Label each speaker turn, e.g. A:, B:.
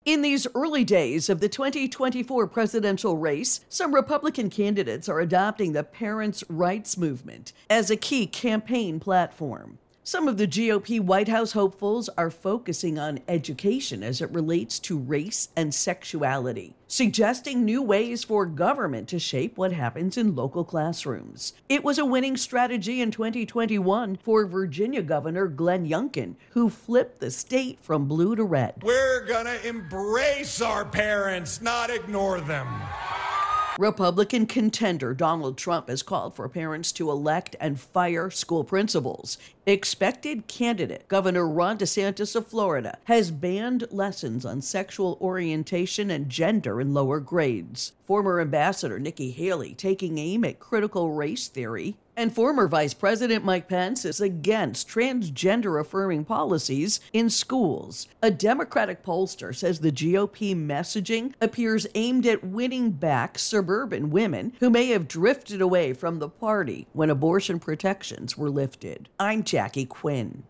A: In these early days of the 2024 presidential race, some Republican candidates are adopting the parents' rights movement as a key campaign platform. Some of the GOP White House hopefuls are focusing on education as it relates to race and sexuality, suggesting new ways for government to shape what happens in local classrooms. It was a winning strategy in 2021 for Virginia Governor Glenn Youngkin, who flipped the state from blue to red.
B: We're gonna embrace our parents, not ignore them.
A: Republican contender Donald Trump has called for parents to elect and fire school principals. Expected candidate Governor Ron DeSantis of Florida has banned lessons on sexual orientation and gender in lower grades. Former Ambassador Nikki Haley taking aim at critical race theory. And former Vice President Mike Pence is against transgender-affirming policies in schools. A Democratic pollster says the GOP messaging appears aimed at winning back suburban women who may have drifted away from the party when abortion protections were lifted. I'm Jackie Quinn.